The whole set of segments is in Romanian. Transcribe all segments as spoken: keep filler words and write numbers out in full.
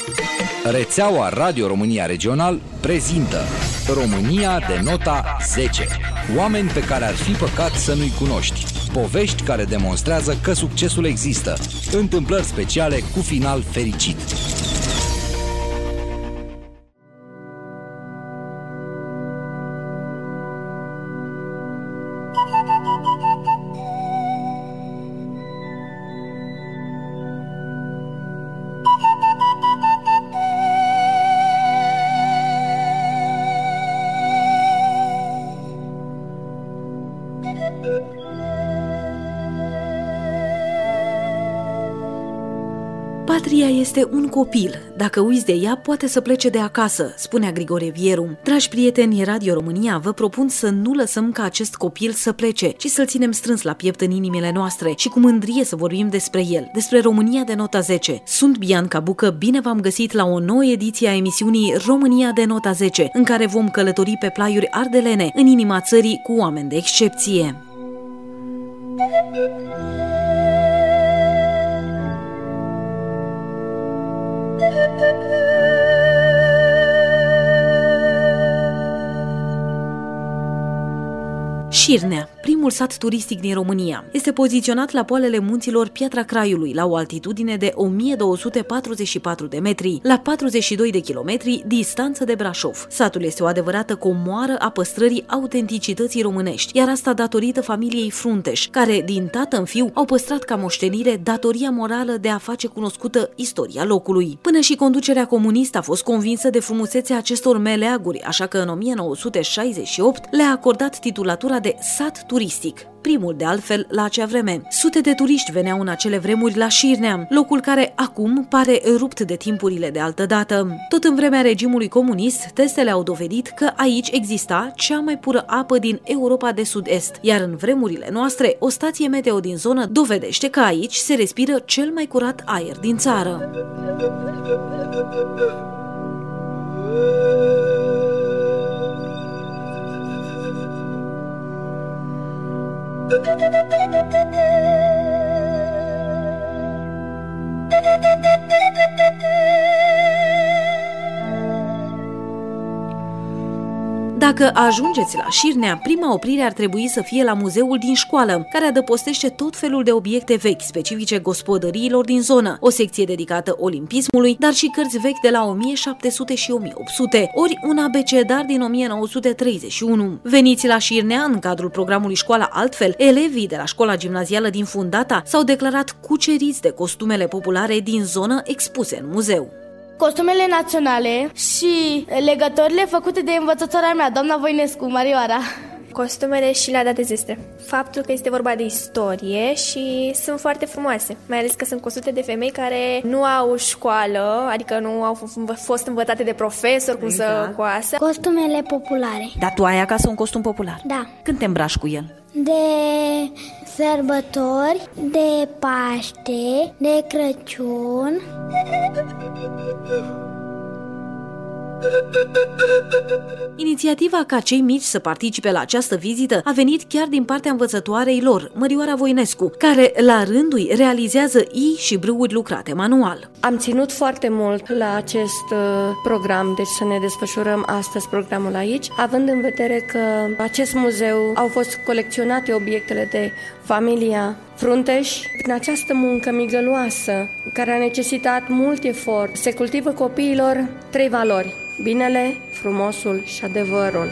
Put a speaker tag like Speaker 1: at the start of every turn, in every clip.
Speaker 1: Rețeaua Radio România Regional prezintă România de nota zece. Oameni pe care ar fi păcat să nu-i cunoști. Povești care demonstrează că succesul există. Întâmplări speciale cu final fericit.
Speaker 2: Patria este un copil. Dacă uiți de ea, poate să plece de acasă, spunea Grigore Vieru. Dragi prieteni, Radio România, vă propun să nu lăsăm ca acest copil să plece, ci să-l ținem strâns la piept în inimile noastre și cu mândrie să vorbim despre el, despre România de nota zece. Sunt Bianca Bucă, bine v-am găsit la o nouă ediție a emisiunii România de nota zece, în care vom călători pe plaiuri ardelene, în inima țării, cu oameni de excepție. Șirnea, primul sat turistic din România, este poziționat la poalele munților Piatra Craiului, la o altitudine de o mie două sute patruzeci și patru de metri, la patruzeci și doi de kilometri distanță de Brașov. Satul este o adevărată comoară a păstrării autenticității românești, iar asta datorită familiei Frunteș, care din tată în fiu au păstrat ca moștenire datoria morală de a face cunoscută istoria locului. Până și conducerea comunistă a fost convinsă de frumusețea acestor meleaguri, așa că în o mie nouă sute șaizeci și opt le-a acordat titulatura de sat turistic, primul de altfel la acea vreme. Sute de turiști veneau în acele vremuri la Șirnea, locul care acum pare rupt de timpurile de altădată. Tot în vremea regimului comunist, testele au dovedit că aici exista cea mai pură apă din Europa de Sud-Est, iar în vremurile noastre, o stație meteo din zonă dovedește că aici se respiră cel mai curat aer din țară. Dacă ajungeți la Șirnea, prima oprire ar trebui să fie la muzeul din școală, care adăpostește tot felul de obiecte vechi, specifice gospodăriilor din zonă, o secție dedicată olimpismului, dar și cărți vechi de la o mie șapte sute și o mie opt sute, ori un abecedar din o mie nouă sute treizeci și unu. Veniți la Șirnea în cadrul programului Școala Altfel, elevii de la școala gimnazială din Fundata s-au declarat cuceriți de costumele populare din zonă expuse în muzeu.
Speaker 3: Costumele naționale și legătorile făcute de învățătoarea mea, doamna Voinescu, Marioara.
Speaker 4: Costumele și la date zestre. Faptul că este vorba de istorie și sunt foarte frumoase, mai ales că sunt cosute de femei care nu au școală, adică nu au fost învățate de profesor cum exact. Să coasă.
Speaker 5: Costumele populare.
Speaker 2: Dar tu ai acasă un costum popular?
Speaker 5: Da.
Speaker 2: Când te îmbraci cu el?
Speaker 5: De sărbători, de Paște, de Crăciun.
Speaker 2: Inițiativa ca cei mici să participe la această vizită a venit chiar din partea învățătoarei lor, Mărioara Voinescu, care la rândul ei realizează i și brâuri lucrate manual.
Speaker 6: Am ținut foarte mult la acest uh, program, deci să ne desfășurăm astăzi programul aici, având în vedere că acest muzeu au fost colecționate obiectele de familia Frunteș. În această muncă migăloasă, care a necesitat mult efort, se cultivă copiilor trei valori: binele, frumosul și adevărul.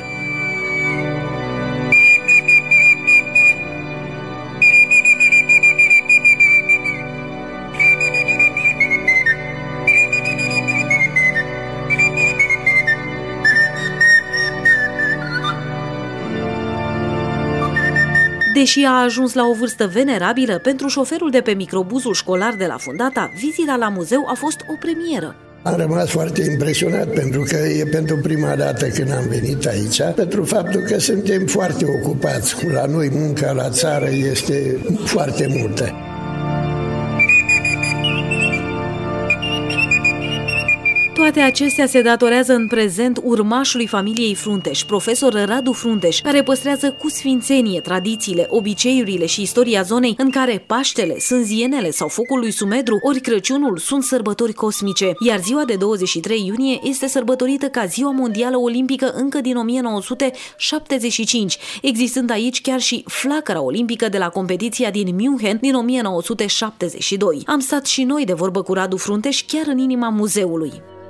Speaker 2: Deși a ajuns la o vârstă venerabilă, pentru șoferul de pe microbuzul școlar de la Fundata, vizita la muzeu a fost o premieră.
Speaker 7: Am rămas foarte impresionat pentru că e pentru prima dată când am venit aici, pentru faptul că suntem foarte ocupați. La noi munca la țară este foarte multă.
Speaker 2: Toate acestea se datorează în prezent urmașului familiei Frunteș, profesor Radu Frunteș, care păstrează cu sfințenie tradițiile, obiceiurile și istoria zonei în care Paștele, Sânzienele sau Focul lui Sumedru ori Crăciunul sunt sărbători cosmice, iar ziua de douăzeci și trei iunie este sărbătorită ca Ziua Mondială Olimpică încă din o mie nouă sute șaptezeci și cinci, existând aici chiar și flacăra olimpică de la competiția din München din o mie nouă sute șaptezeci și doi. Am stat și noi de vorbă cu Radu Frunteș chiar în inima muzeului.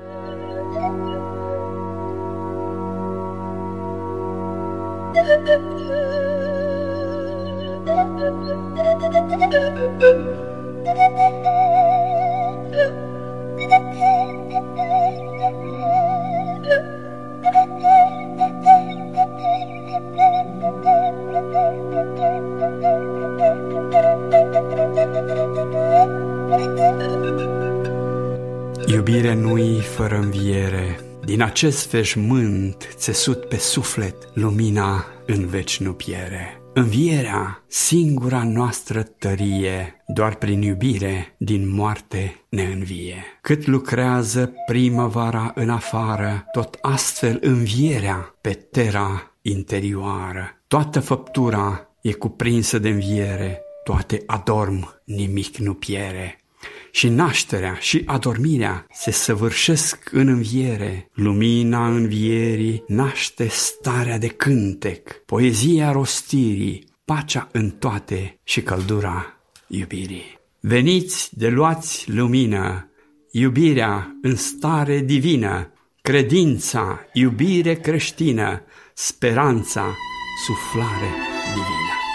Speaker 8: Iubire nu-i fără înviere, din acest veșmânt țesut pe suflet, lumina în veci nu piere. Învierea, singura noastră tărie, doar prin iubire din moarte ne învie. Cât lucrează primăvara în afară, tot astfel învierea pe terra interioară. Toată făptura e cuprinsă de înviere, toate adorm, nimic nu piere. Și nașterea și adormirea se săvârșesc în înviere. Lumina învierii naște starea de cântec, poezia rostirii, pacea în toate și căldura iubirii. Veniți de luați lumină, iubirea în stare divină, credința, iubire creștină, speranța, suflare divină.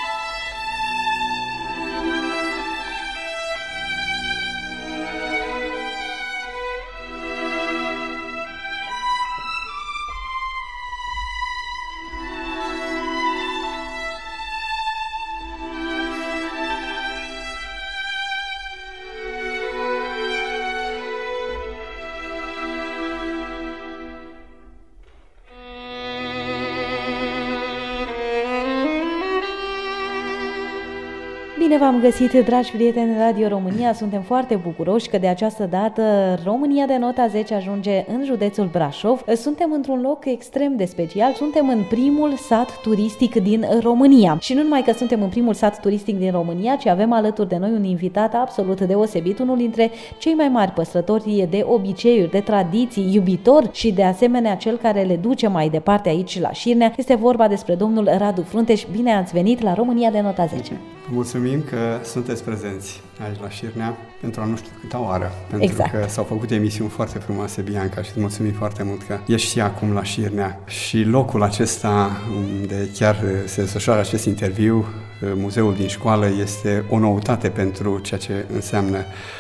Speaker 2: Bine v-am găsit, dragi prieteni Radio România, suntem foarte bucuroși că de această dată România de nota zece ajunge în județul Brașov. Suntem într-un loc extrem de special, suntem în primul sat turistic din România. Și nu numai că suntem în primul sat turistic din România, ci avem alături de noi un invitat absolut deosebit, unul dintre cei mai mari păstrători de obiceiuri, de tradiții, iubitor și de asemenea cel care le duce mai departe aici la Șirnea. Este vorba despre domnul Radu Frunteș. Bine ați venit la România de nota zece.
Speaker 8: Mulțumim că sunteți prezenți aici la Șirnea pentru a nu știu câta oară, pentru
Speaker 2: exact.
Speaker 8: că s-au făcut emisiuni foarte frumoase, Bianca, și îți mulțumim foarte mult că ești și acum la Șirnea. Și locul acesta unde chiar se desfășoară acest interviu, muzeul din școală, este o noutate pentru ceea ce înseamnă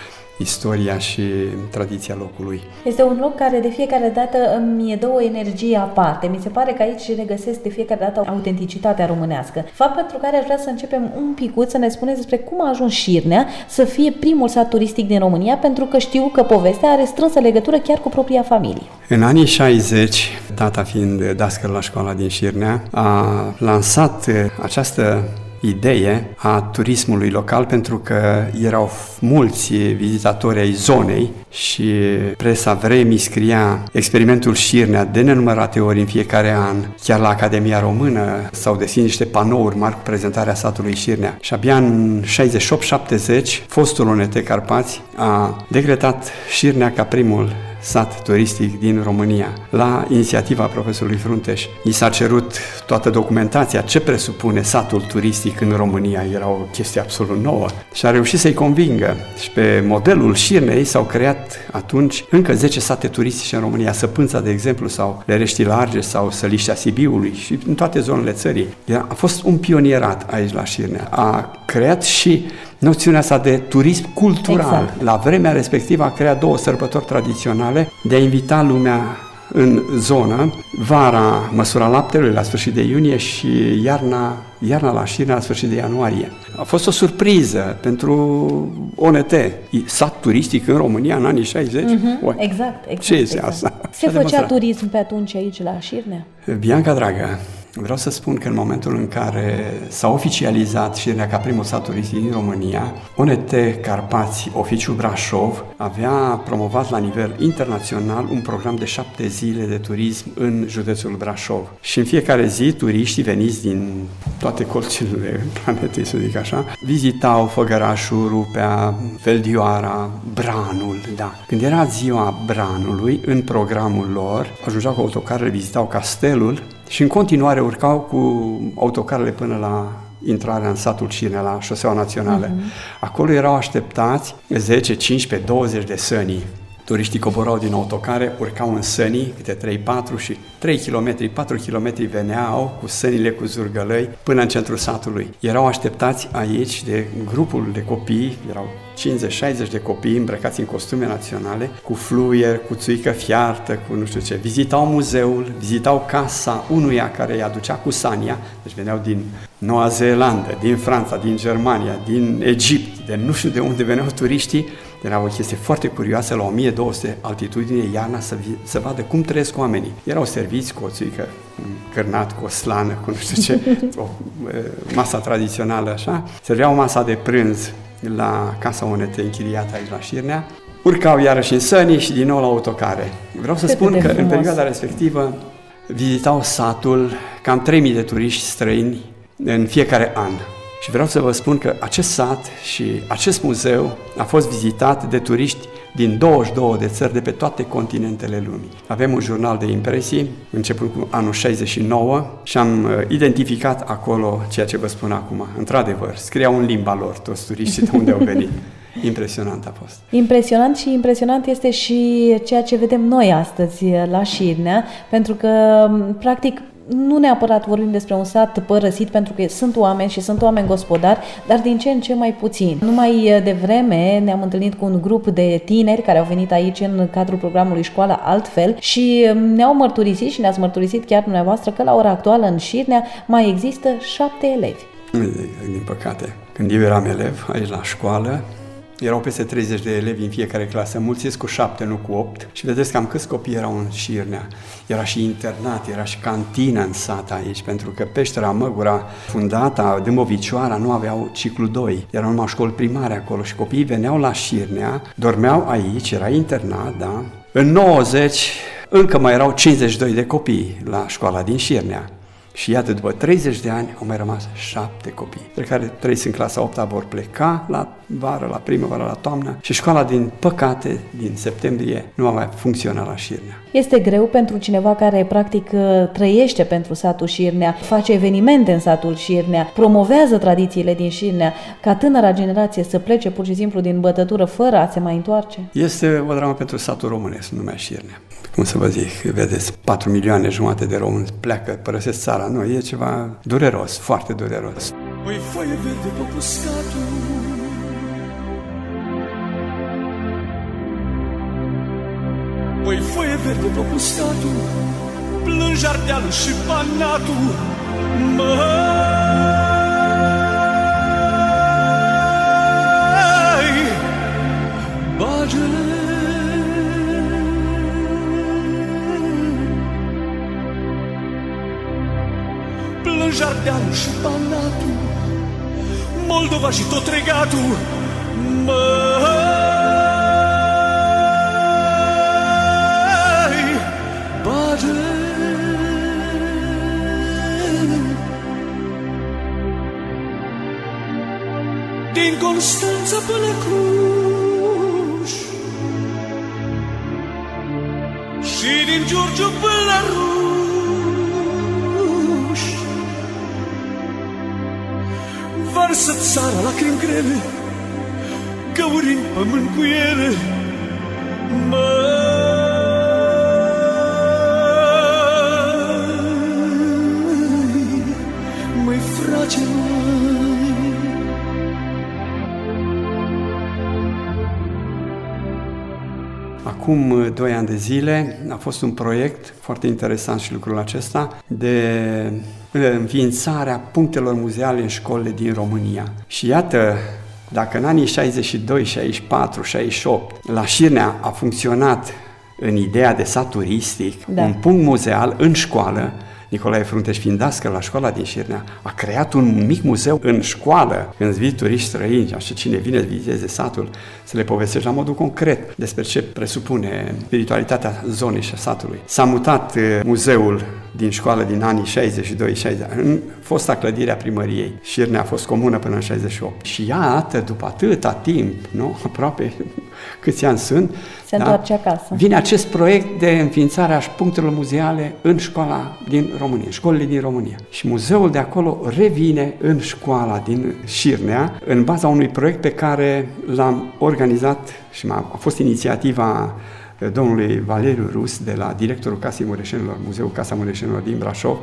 Speaker 8: istoria și tradiția locului.
Speaker 2: Este un loc care de fiecare dată îmi dă o energie aparte. Mi se pare că aici regăsesc de fiecare dată autenticitatea românească. Fapt pentru care aș vrea să începem un picuț să ne spuneți despre cum a ajuns Șirnea să fie primul sat turistic din România, pentru că știu că povestea are strânsă legătură chiar cu propria familie.
Speaker 8: În anii șaizeci, tata fiind dascăl la școala din Șirnea, a lansat această idee a turismului local, pentru că erau mulți vizitatori ai zonei și presa Vremii scria experimentul Șirnea de nenumărate ori în fiecare an. Chiar la Academia Română s-au deschis niște panouri mari cu prezentarea satului Șirnea. Și abia în șaizeci și opt șaptezeci, fostul O N T Carpați a decretat Șirnea ca primul sat turistic din România. La inițiativa profesorului Frunteș i s-a cerut toată documentația ce presupune satul turistic în România. Era o chestie absolut nouă și a reușit să-i convingă. Și pe modelul Șirnei s-au creat atunci încă zece sate turistice în România, Săpânța, de exemplu, sau Lereștii Large sau Săliștea Sibiului și în toate zonele țării. A fost un pionierat aici la Șirnea. A creat și noțiunea asta de turism cultural. Exact. La vremea respectivă a creat două sărbători tradiționale de a invita lumea în zonă, vara Măsura Laptelui la sfârșit de iunie și iarna, iarna la Șirnea la sfârșit de ianuarie. A fost o surpriză pentru O N T. Sat turistic în România în anii șaizeci?
Speaker 2: Mm-hmm. Exact, exact.
Speaker 8: Ce este
Speaker 2: exact.
Speaker 8: asta?
Speaker 2: Se făcea turism pe atunci aici la Șirnea?
Speaker 8: Bianca dragă, Vreau să spun că în momentul în care s-a oficializat Șirnea ca primul sat turistic din România, O N T Carpați, Oficiul Brașov, avea promovat la nivel internațional un program de șapte zile de turism în județul Brașov. Și în fiecare zi, turiștii veniți din toate colțurile planetei, să zic așa, vizitau Făgărașul, Rupea, Feldioara, Branul, da. Când era ziua Branului, în programul lor, ajungeau cu autocarele, vizitau castelul și în continuare urcau cu autocarele până la intrarea în satul Șirnea, la șoseaua națională. Uh-huh. Acolo erau așteptați zece, cincisprezece, douăzeci de sănii. Turiștii coborau din autocare, urcau în sănii, câte trei patru și trei kilometri, patru kilometri veneau cu sănile cu zurgălăi până în centrul satului. Erau așteptați aici de grupul de copii, erau cincizeci șaizeci de copii îmbrăcați în costume naționale, cu fluier, cu țuică fiartă, cu nu știu ce. Vizitau muzeul, vizitau casa unuia care îi aducea cu sania, deci veneau din Noua Zeelandă, din Franța, din Germania, din Egipt, de nu știu de unde veneau turiștii. Era o chestie foarte curioasă, la o mie două sute altitudine, iarna, să, vi- să vadă cum trăiesc oamenii. Erau serviți cu o țuică, cârnat, cu o slană, cu nu știu ce, o masa tradițională, așa. Serveau masa de prânz la casa O N T închiriată aici la Șirnea. Urcau iarăși în sănii și din nou la autocare. Vreau să spun că în perioada respectivă vizitau satul cam trei mii de turiști străini în fiecare an. Și vreau să vă spun că acest sat și acest muzeu a fost vizitat de turiști din douăzeci și două de țări de pe toate continentele lumii. Avem un jurnal de impresii, începând cu anul șaizeci și nouă, și am identificat acolo ceea ce vă spun acum. Într-adevăr, scriau în limba lor toți turiștii de unde au venit. Impresionant a fost.
Speaker 2: Impresionant și impresionant este și ceea ce vedem noi astăzi la Șirnea, pentru că, practic, nu neapărat vorbim despre un sat părăsit, pentru că sunt oameni și sunt oameni gospodari, dar din ce în ce mai puțin. Numai devreme ne-am întâlnit cu un grup de tineri care au venit aici în cadrul programului Școala Altfel și ne-au mărturisit și ne-ați mărturisit chiar dumneavoastră că la ora actuală în Șirnea mai există șapte elevi.
Speaker 8: Din păcate. Când eu eram elev aici la școală, erau peste treizeci de elevi în fiecare clasă, mulțiți cu șapte, nu cu opt. Și vedeți cam câți copii erau în Șirnea. Era și internat, era și cantină în sat aici, pentru că Peștera Măgura, Fundata, Dâmbovicioara nu aveau ciclu doi. Erau numai școli primare acolo și copiii veneau la Șirnea, dormeau aici, era internat, da? În nouăzeci încă mai erau cincizeci și doi de copii la școala din Șirnea. Și iată, după treizeci de ani au mai rămas șapte copii, pe care trei în clasa a opta vor pleca la vară, la primăvară, la toamnă și școala, din păcate, din septembrie nu va mai funcționa la Șirnea.
Speaker 2: Este greu pentru cineva care practic trăiește pentru satul Șirnea, face evenimente în satul Șirnea, promovează tradițiile din Șirnea, ca tânăra generație să plece pur și simplu din bătătură fără a se mai întoarce?
Speaker 8: Este o dramă pentru satul românesc, numai Șirnea. Cum să vă zic, vedeți, patru milioane jumate de români pleacă, părăsesc țara. Nu, e ceva dureros, foarte dureros.
Speaker 9: Păi foaie verde pe uscatul, păi foaie verde pe uscatul, plânge ardealul și banatul, măi, bagele. Plânge ardealul și banatul, Moldova și tot regatul, măi, bage. Din Constanța până Cluj și din Giurgiu până la Ruș, varsă țara lacrimi grele, găuri în pământ cu ele, măi, măi, frate, măi.
Speaker 8: Acum doi ani de zile a fost un proiect foarte interesant și lucrul acesta de înființarea punctelor muzeale în școlile din România. Și iată, dacă în anii șaizeci și doi, șaizeci și patru, șaizeci și opt la Șirnea a funcționat în ideea de sat turistic, da, un punct muzeal în școală, Nicolae Frunteș, fiind dascăl la școala din Șirnea, a creat un mic muzeu în școală. Când vii turiști străini, așa cine vine să viziteze satul, să le povestești la modul concret despre ce presupune spiritualitatea zonei și a satului. S-a mutat muzeul din școală din anii șaizeci și doi șaizeci în fosta clădire a primăriei. Șirnea a fost comună până în șaizeci și opt. Și iată, după atâta timp, nu? Aproape câți ani sunt,
Speaker 10: se da? întoarce acasă.
Speaker 8: Vine acest proiect de înființare a punctelor muzeale în școala din România, școlile din România. Și muzeul de acolo revine în școala din Șirnea, în baza unui proiect pe care l-am organizat și a fost inițiativa domnului Valeriu Rus, de la directorul Casei Mureșenilor, Muzeul Casa Mureșenilor din Brașov,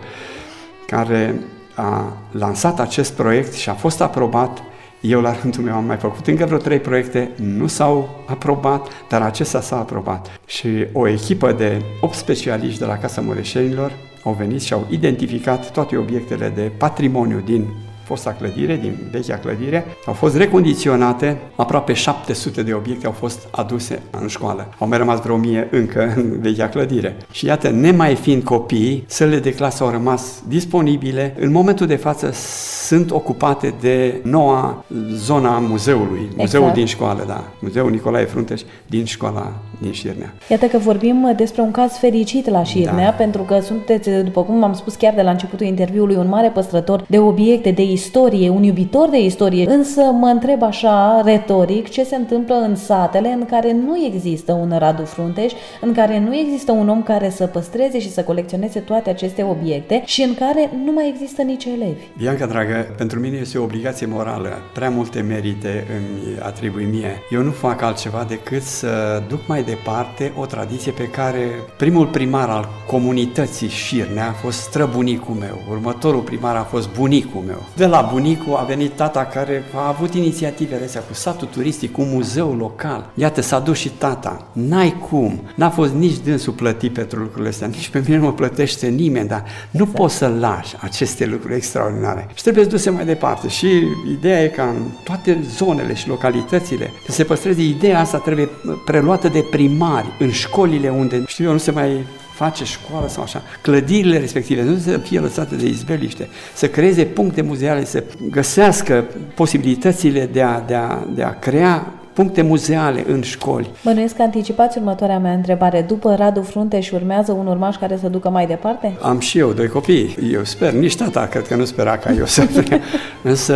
Speaker 8: care a lansat acest proiect și a fost aprobat. Eu, la rândul meu, am mai făcut încă vreo trei proiecte, nu s-au aprobat, dar acesta s-a aprobat. Și o echipă de opt specialiști de la Casa Mureșenilor au venit și au identificat toate obiectele de patrimoniu din fosta clădire, din vechea clădire, au fost recondiționate, aproape șapte sute de obiecte au fost aduse în școală. Au mai rămas vreo mie încă în vechea clădire. Și iată, nemai fiind copii, sălile de clasă au rămas disponibile. În momentul de față sunt ocupate de noua zona muzeului, exact. Muzeul din școală, da, Muzeul Nicolae Frunteș din școala din Șirnea.
Speaker 10: Iată că vorbim despre un caz fericit la Șirnea, da. Pentru că sunteți, după cum am spus chiar de la începutul interviului, un mare păstrător de obiecte, de istorie, un iubitor de istorie, însă mă întreb așa, retoric, ce se întâmplă în satele în care nu există un Radu Frunteș, în care nu există un om care să păstreze și să colecționeze toate aceste obiecte și în care nu mai există nici elevi.
Speaker 8: Bianca, dragă, pentru mine este o obligație morală, prea multe merite îmi atribui mie. Eu nu fac altceva decât să duc mai departe o tradiție pe care primul primar al comunității Șirnea a fost străbunicul meu, următorul primar a fost bunicul meu. De la bunicul a venit tata care a avut inițiativele astea cu satul turistic, cu muzeul local. Iată, s-a dus și tata. N-ai cum. N-a fost nici dânsul plătit pentru lucrurile astea, nici pe mine nu mă plătește nimeni, dar nu exact. Poți să lași aceste lucruri extraordinare. Și trebuie să duse mai departe. Și ideea e ca în toate zonele și localitățile să se păstreze ideea asta, trebuie preluată de primari în școlile unde, știu eu, nu se mai face școală sau așa, clădirile respective nu să fie lăsate de izbeliște, să creeze puncte muzeale, să găsească posibilitățile de a, de a, de a crea puncte muzeale în școli.
Speaker 10: Bănuiesc că anticipați următoarea mea întrebare. După Radu Frunteș urmează un urmaș care să ducă mai departe?
Speaker 8: Am și eu doi copii. Eu sper, nici tata cred că nu spera ca eu să fie. Însă,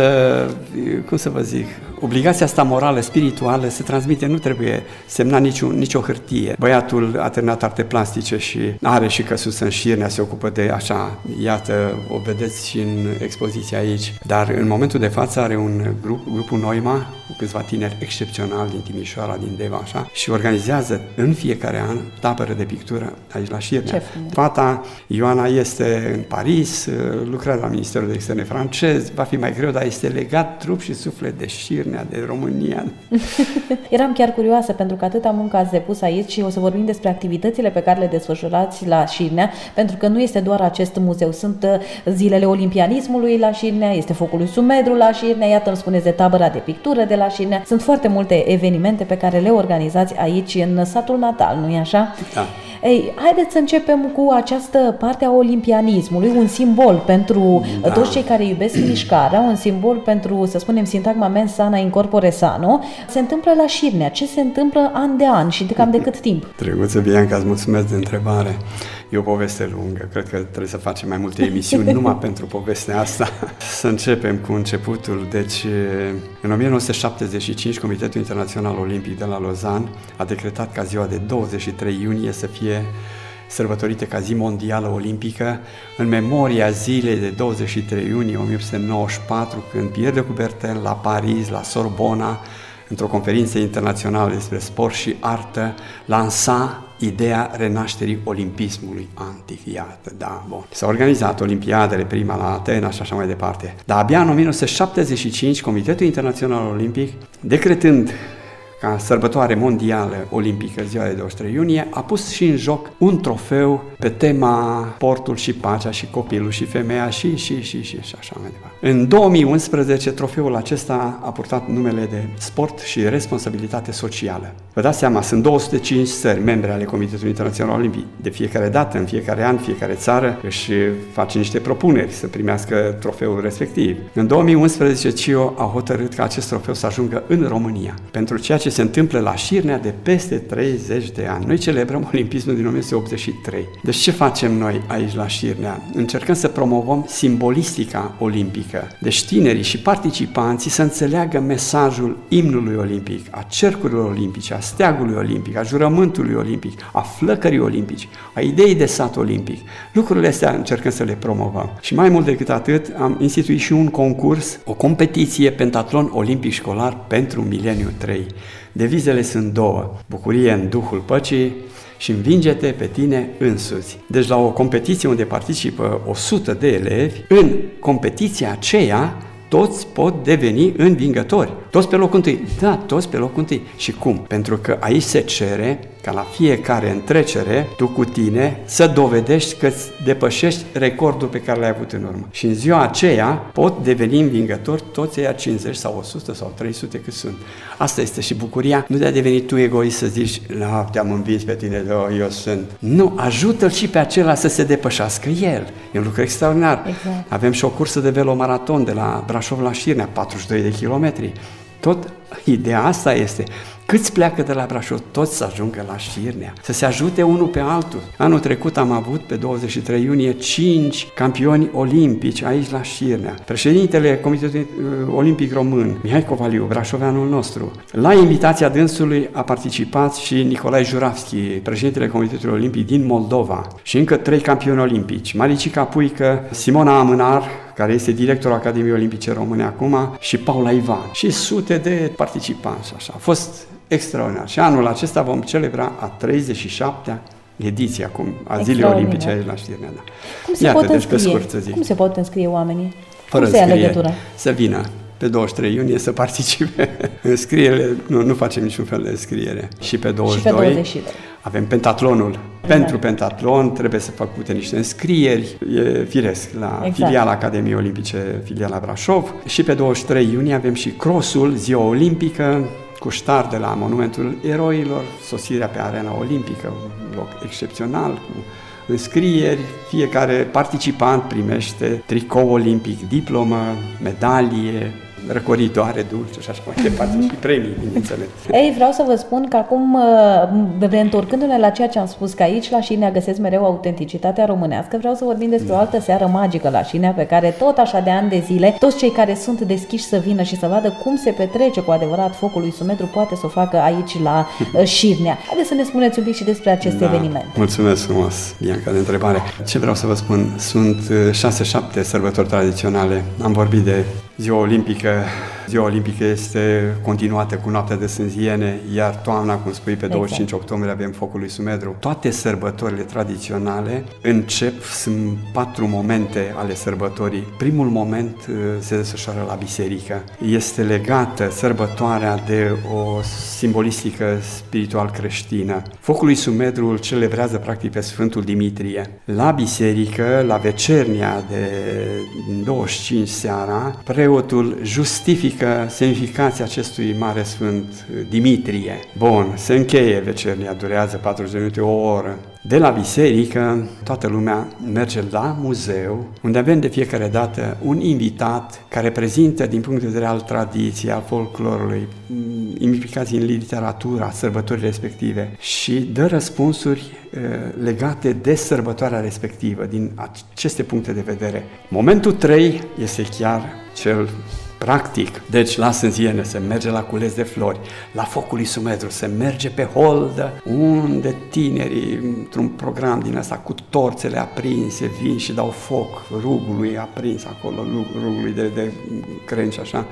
Speaker 8: cum să vă zic, obligația asta morală, spirituală se transmite, nu trebuie semna niciun, nicio hârtie. Băiatul a terminat arte plastice și are și căsuță în Șirnea, se ocupă de așa, iată, o vedeți și în expoziția aici. Dar în momentul de față are un grup, grupul Noima, cu câțiva tineri excepționali din Timișoara, din Deva, așa, și organizează în fiecare an tabără de pictură aici la Șirnea. Fata Ioana este în Paris, lucrează la Ministerul de Externe francez, va fi mai greu, dar este legat trup și suflet de Șirnea, de România.
Speaker 10: Eram chiar curioasă pentru că atâta muncă ați depus aici și o să vorbim despre activitățile pe care le desfășurați la Șirnea, pentru că nu este doar acest muzeu, sunt zilele olimpianismului la Șirnea, este Focul lui Sumedru la Șirnea, iată îmi spuneți de tabăra de pictură de la Șirnea, sunt foarte multe evenimente pe care le organizați aici în satul natal, nu-i așa?
Speaker 8: Da.
Speaker 10: Ei, haideți să începem cu această parte a olimpianismului, un simbol pentru da. toți cei care iubesc mișcarea, un simbol pentru, să spunem, sintagma mens sana in corpore sano. Se întâmplă la Șirnea. Ce se întâmplă an de an și de cam de cât timp?
Speaker 8: Drăguță Bianca, îți mulțumesc de întrebare. E o poveste lungă, cred că trebuie să facem mai multe emisiuni numai pentru povestea asta. Să începem cu începutul. Deci, în o mie nouă sute șaptezeci și cinci, Comitetul Internațional Olimpic de la Lausanne a decretat ca ziua de douăzeci și trei iunie să fie sărbătorită ca zi mondială olimpică în memoria zilei de douăzeci și trei iunie o mie opt sute nouăzeci și patru, când Pierre de Coubertin la Paris, la Sorbona, într-o conferință internațională despre sport și artă, lansa ideea renașterii olimpismului antic. Iată, da, bun. S-au organizat olimpiadele, prima la Atena și așa mai departe. Dar abia în o mie nouă sute șaptezeci și cinci, Comitetul Internațional Olimpic, decretând ca sărbătoare mondială olimpică ziua de douăzeci și trei iunie, a pus și în joc un trofeu pe tema sportul și pacea și copilul și femeia și, și, și, și, și așa mai departe. În două mii unsprezece, trofeul acesta a purtat numele de Sport și Responsabilitate Socială. Vă dați seama, sunt două sute cinci țări membre ale Comitetului Internațional Olimpic. De fiecare dată, în fiecare an, fiecare țară își face niște propuneri să primească trofeul respectiv. În două mii unsprezece, C I O a hotărât ca acest trofeu să ajungă în România, pentru ceea ce se întâmplă la Șirnea de peste treizeci de ani. Noi celebrăm Olimpismul din o mie nouă sute optzeci și trei. Deci ce facem noi aici la Șirnea? Încercăm să promovăm simbolistica olimpică. Deci tinerii și participanții să înțeleagă mesajul imnului olimpic, a cercurilor olimpice, a steagului olimpic, a jurământului olimpic, a flăcării olimpici, a ideii de sat olimpic. Lucrurile astea încercăm să le promovăm. Și mai mult decât atât, am instituit și un concurs, o competiție pentatlon olimpic școlar pentru mileniu trei. Devizele sunt două: bucurie în duhul păcii și învinge-te pe tine însuți. Deci la o competiție unde participă o sută de elevi, în competiția aceea toți pot deveni învingători. Toți pe locul întâi. Da, toți pe locul întâi. Și cum? Pentru că aici se cere ca la fiecare întrecere, tu cu tine, să dovedești că îți depășești recordul pe care l-ai avut în urmă. Și în ziua aceea pot deveni învingători toți ăia cincizeci sau o sută sau trei sute cât sunt. Asta este și bucuria, nu de a deveni tu egoist să zici, la, te-am învins pe tine, da, eu sunt. Nu, ajută-l și pe acela să se depășească el. E un lucru extraordinar. Exact. Avem și o cursă de velomaraton de la Brașov la Șirnea, patruzeci și doi de kilometri. Tot ideea asta este, câți pleacă de la Brașov, toți să ajungă la Șirnea, să se ajute unul pe altul. Anul trecut am avut pe douăzeci și trei iunie cinci campioni olimpici aici la Șirnea. Președintele Comitetului Olimpic Român, Mihai Covaliu, brașoveanul nostru. La invitația dânsului a participat și Nicolae Juravski, președintele Comitetului Olimpic din Moldova, și încă trei campioni olimpici, Maricica Puică, Simona Amânar, care este directorul Academiei Olimpice Române acum, și Paula Ivan, și sute de participanți. Așa. A fost extraordinar. Și anul acesta vom celebra a treizeci și șaptea ediție acum a Zilei Olimpice aici la Știrnea. Da.
Speaker 10: Cum se
Speaker 8: Iată,
Speaker 10: pot
Speaker 8: deci
Speaker 10: înscrie?
Speaker 8: Pe scurt să zic.
Speaker 10: Cum se pot înscrie oamenii?
Speaker 8: Fără
Speaker 10: Cum se ia legătura?
Speaker 8: Să vină pe douăzeci și trei iunie să participe. Înscrierile, nu, nu facem niciun fel de înscriere. Și pe douăzeci și doi,
Speaker 10: și pe douăzeci și doi.
Speaker 8: Avem pentatlonul. Pentru pentatlon trebuie să făcute niște înscrieri, e firesc, la exact. Filiala Academiei Olimpice, filiala Brașov. Și pe douăzeci și trei iunie avem și crossul, ziua olimpică, cu ștar de la Monumentul Eroilor, sosirea pe arena olimpică, un loc excepțional, cu înscrieri. Fiecare participant primește tricou olimpic, diplomă, medalie, răcoritoare dulce și așa mai departe, și premii, bineînțeles.
Speaker 10: Ei, vreau să vă spun că acum, reîntorcându-ne la ceea ce am spus, că aici la Șirnea găsesc mereu autenticitatea românească, vreau să vorbim despre o altă seară magică la Șirnea, pe care tot așa de ani de zile, toți cei care sunt deschiși să vină și să vadă cum se petrece cu adevărat focul lui Sumedru, poate să o facă aici la Șirnea. Haideți să ne spuneți un pic și despre acest
Speaker 8: da,
Speaker 10: eveniment.
Speaker 8: Mulțumesc frumos, Bianca, de întrebare. Ce vreau să vă spun? Sunt șase șapte sărbători tradiționale. Am vorbit de Ziua Olimpică. Ziua Olimpică este continuată cu Noaptea de Sânziene, iar toamna, cum spui, pe douăzeci și cinci octombrie avem Focul lui Sumedru. Toate sărbătorile tradiționale încep, sunt patru momente ale sărbătorii. Primul moment se desfășoară la biserică. Este legată sărbătoarea de o simbolistică spiritual creștină. Focul lui Sumedru îl celebrează practic pe Sfântul Dimitrie. La biserică, la vecernia de douăzeci și cinci seara, preotul justifică semnificația acestui mare sfânt Dimitrie. Bun, se încheie vecernia, durează patruzeci de minute, o oră. De la biserică, toată lumea merge la muzeu, unde avem de fiecare dată un invitat care prezintă, din punct de vedere al tradiției, al folclorului, implicații în literatura, sărbătorile respective, și dă răspunsuri uh, legate de sărbătoarea respectivă, din aceste puncte de vedere. Momentul trei este chiar cel practic. Deci la Sânziene se merge la cules de flori, la Focul lui Sumedru se merge pe holdă, unde tinerii, într-un program din ăsta, cu torțele aprinse, vin și dau foc rugului aprins acolo, rugului de, de crenci, așa,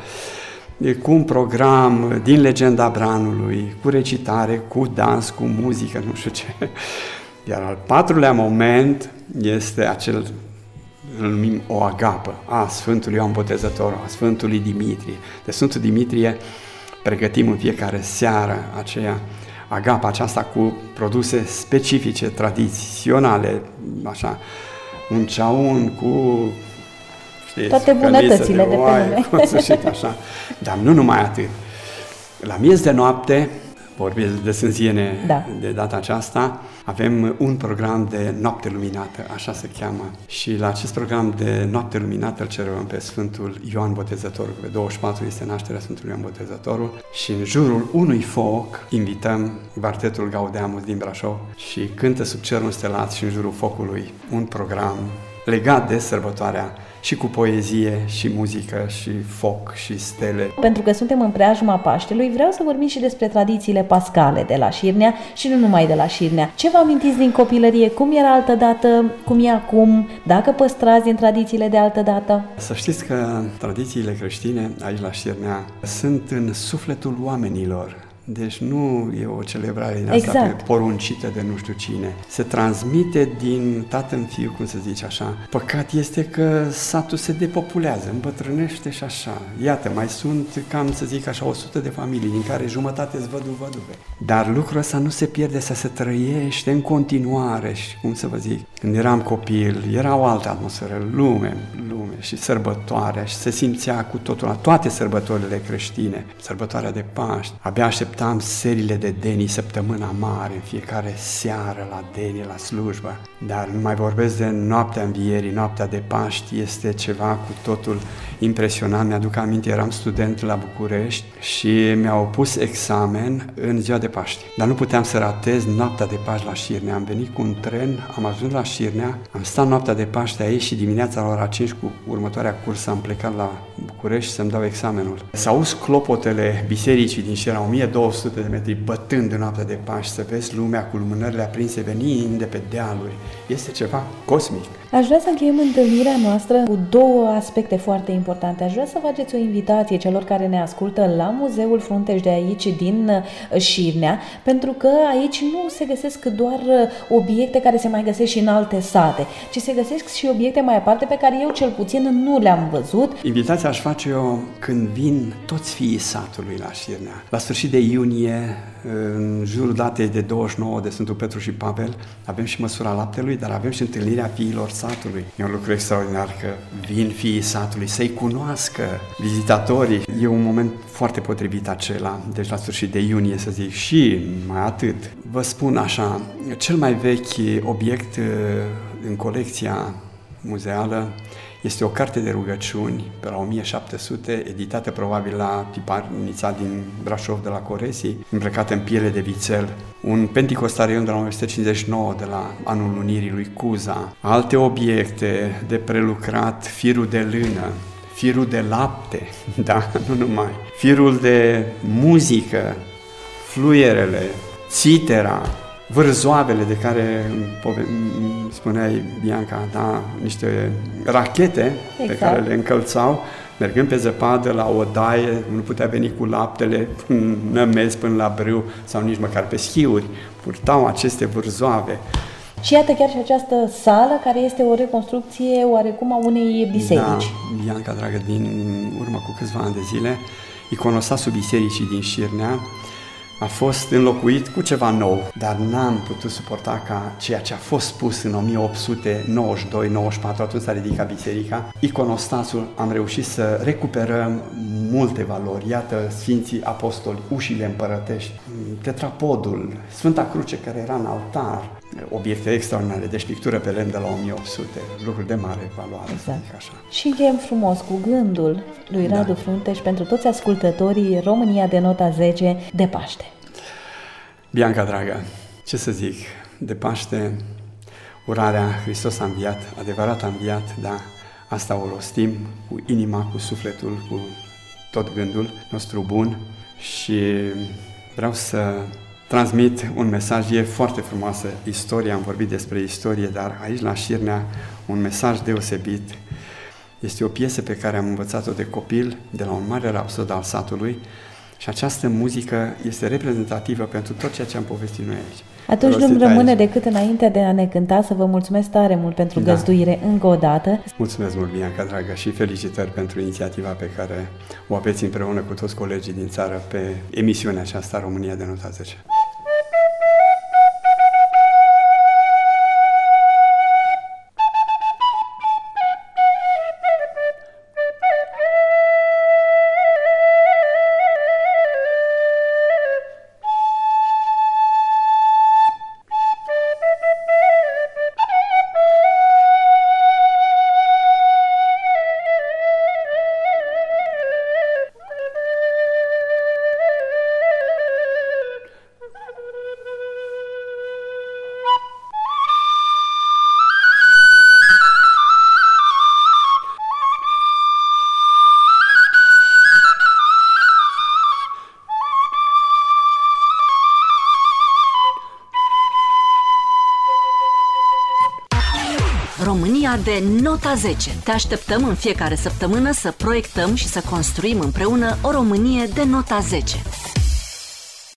Speaker 8: cu un program din legenda Branului, cu recitare, cu dans, cu muzică, nu știu ce. Iar al patrulea moment este acel, îl numim o agapă, a Sfântului Ioan Botezător, a Sfântului Dimitrie. De Sfântul Dimitrie pregătim în fiecare seară aceea agapa aceasta cu produse specifice, tradiționale, așa, un ceaun cu, știți,
Speaker 10: toate bunătățile de, de pe lume.
Speaker 8: Sfârșit, așa. Dar nu numai atât. La miez de noapte, vorbesc de sânziene da. de data aceasta, avem un program de noapte luminată, așa se cheamă. Și la acest program de noapte luminată îl cerem pe Sfântul Ioan Botezătorul. Pe douăzeci și patru este nașterea Sfântului Ioan Botezătorul și în jurul unui foc invităm Quartetul Gaudeamus din Brașov și cântă sub cerul stelat și în jurul focului un program legat de sărbătoarea și cu poezie și muzică și foc și stele.
Speaker 10: Pentru că suntem în preajma Paștelui, vreau să vorbim și despre tradițiile pascale de la Șirnea și nu numai de la Șirnea. Ce vă amintiți din copilărie? Cum era altădată? Cum e acum? Dacă păstrați din tradițiile de altădată?
Speaker 8: Să știți că tradițiile creștine aici la Șirnea sunt în sufletul oamenilor. Deci nu e o celebrare din asta exact. poruncită de nu știu cine. Se transmite din tată în fiu, cum să zice așa. Păcat este că satul se depopulează, îmbătrânește și așa. Iată, mai sunt cam, să zic așa, o sută de familii, din care jumătate-s văduve-văduve. Dar lucrul ăsta nu se pierde, să se trăiește în continuare. Și cum să vă zic, când eram copil, era o altă atmosferă, lume, lume și sărbătoarea și se simțea cu totul la toate sărbătorile creștine. Sărbătoarea de Paști, abia așteptam seriile de denii săptămâna mare, în fiecare seară la denii, la slujbă. Dar nu mai vorbesc de noaptea învierii, noaptea de Paști, este ceva cu totul impresionant. Mi-aduc aminte, eram student la București și mi-au pus examen în ziua de Paști. Dar nu puteam să ratez noaptea de Paști la Șirnea. Am venit cu un tren, am ajuns la Șirnea, am stat noaptea de Paști aici și dimineața la ora cinci cu următoarea cursă am plecat la București să-mi dau examenul. S-auzi clopotele bisericii din Șirnea, o mie două sute de metri, bătând în noaptea de Paști, să vezi lumea cu lumânările aprinse venind de pe dealuri. Este ceva cosmic.
Speaker 10: Aș vrea să încheiem întâlnirea noastră cu două aspecte foarte importante. Aș vrea să faceți o invitație celor care ne ascultă la Muzeul Frunteș de aici, din Șirnea, pentru că aici nu se găsesc doar obiecte care se mai găsesc și în alte sate, ci se găsesc și obiecte mai aparte pe care eu cel puțin nu le-am văzut.
Speaker 8: Invitația aș face eu când vin toți fiii satului la Șirnea. La sfârșit de iunie, în jurul datei de douăzeci și nouă de Sfântul Petru și Pavel, avem și măsura laptelui, dar avem și întâlnirea fiilor satului. E un lucru extraordinar că vin fiii satului să-i cunoască vizitatorii. E un moment foarte potrivit acela, deci la sfârșit de iunie, să zic, și mai atât. Vă spun așa, cel mai vechi obiect în colecția muzeală este o carte de rugăciuni pe la o mie șapte sute, editată probabil la Piparnița din Brașov de la Coresii, îmbrăcată în piele de vițel. Un penticostarion de la o mie o sută cincizeci și nouă de la anul unirii lui Cuza. Alte obiecte de prelucrat, firul de lână, firul de lapte, da, nu numai, firul de muzică, fluierele, țitera, vârzoavele de care spuneai, Bianca, da, niște rachete exact. Pe care le încălțau, mergând pe zăpadă la o daie, nu putea veni cu laptele până nămezi până la brâu sau nici măcar pe schiuri, purtau aceste vârzoave.
Speaker 10: Și iată chiar și această sală care este o reconstrucție oarecum a unei biserici.
Speaker 8: Da, Bianca, dragă, din urmă cu câțiva ani de zile, iconostasul bisericii din Șirnea a fost înlocuit cu ceva nou, dar n-am putut suporta ca ceea ce a fost pus în o mie opt sute nouăzeci și doi nouăzeci și patru, atunci s-a ridicat biserica, iconostasul, am reușit să recuperăm multe valori. Iată Sfinții Apostoli, ușile împărătești, tetrapodul, Sfânta Cruce care era în altar, obiecte extraordinare, deci pictură pe lemn de la o mie opt sute, lucruri de mare valoare, exact. Să zic așa.
Speaker 10: Și încheiem frumos cu gândul lui Radu da. Frunteș pentru toți ascultătorii România de nota zece de Paște.
Speaker 8: Bianca, dragă, ce să zic, de Paște, urarea Hristos a înviat, adevărat a înviat, da, asta o rostim cu inima, cu sufletul, cu tot gândul nostru bun și vreau să transmit un mesaj, e foarte frumoasă istoria, am vorbit despre istorie, dar aici la Șirnea un mesaj deosebit. Este o piesă pe care am învățat-o de copil, de la un mare rapsod al satului și această muzică este reprezentativă pentru tot ceea ce am povestit noi aici.
Speaker 10: Atunci nu-mi rămâne decât înainte de a ne cânta să vă mulțumesc tare mult pentru da. găzduire încă o dată.
Speaker 8: Mulțumesc mult, Bianca, dragă, și felicitări pentru inițiativa pe care o aveți împreună cu toți colegii din țară pe emisiunea aceasta România de nota zece.
Speaker 2: România de nota zece. Te așteptăm în fiecare săptămână să proiectăm și să construim împreună o Românie de nota zece.